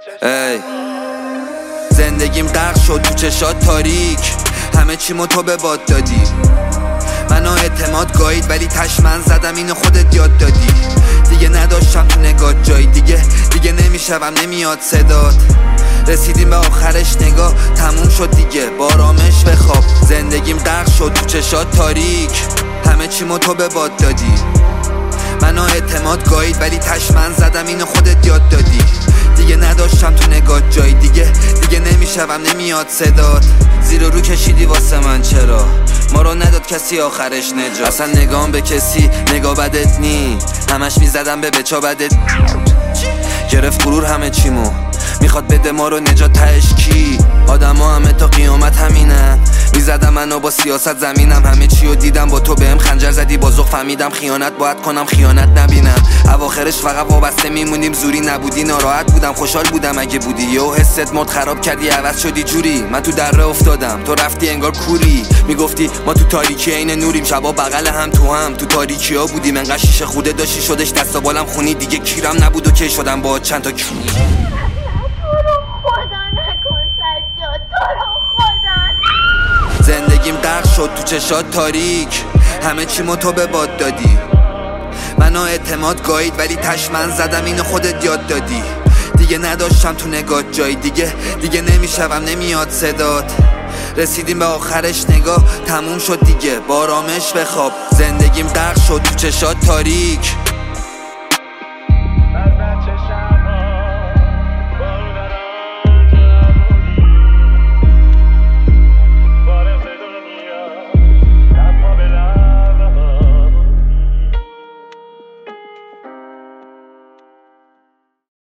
ای زندگیم غرق شد تو چشات تاریک، همه چیمو تو به باد دادی. منو اعتماد گاید ولی تش من زدم، اینو خودت یاد دادی. دیگه نداشتم تو نگات جای دیگه نمیشوم نمیاد صدات. رسیدیم به آخرش نگاه تموم شد دیگه، بارامش به خواب. زندگیم غرق شد تو چشات تاریک، همه چیمو تو به باد دادی. منو اعتماد گاید ولی تش من زدم، اینو خودت یاد دادی. دیگه نداشتم تو نگات جای دیگه نمیشوم نمیاد صدات. زیر و رو کشیدی واسه من، چرا ما رو نداد کسی آخرش نجات؟ اصلا نگام به کسی نگاه بدت نی، همش میزدم به بچا بدت. گرفت غرور همه چیمو، میخواد بده ما رو نجات. تهش کی؟ آدم ها همه تا قیامت همینن. میزدم منو با سیاست زمینم، همه چی رو دیدم با تو بهم خنجر زدی. بازو فهمیدم خیانت باید کنم، خیانت نبینم. اواخرش فقط وابسته میمونیم، زوری نبودی. ناراحت بودم خوشحال بودم اگه بودی. یهو حست مرد خراب کردی، عوض شدی جوری. من تو دره افتادم تو رفتی انگار کوری. میگفتی ما تو تاریکی عین نوریم، شبا بغل هم تو تاریکی ها بودیم. انقدر شیشه خوده داشتی شدش دست و بالم خونی. دیگه کیرم نبود و کی شدم با چند تا کونی. زندگیم غرق شد تو چشات تاریک، همه چیمو تو به باد دادی. منو اعتماد گاید ولی تش من زدم، اینو خودت یاد دادی. دیگه نداشتم تو نگات جای دیگه نمیشوم نمیاد صدات. رسیدیم به آخرش نگاه تموم شد دیگه، بارامش به خواب. زندگیم غرق شد تو چشات تاریک،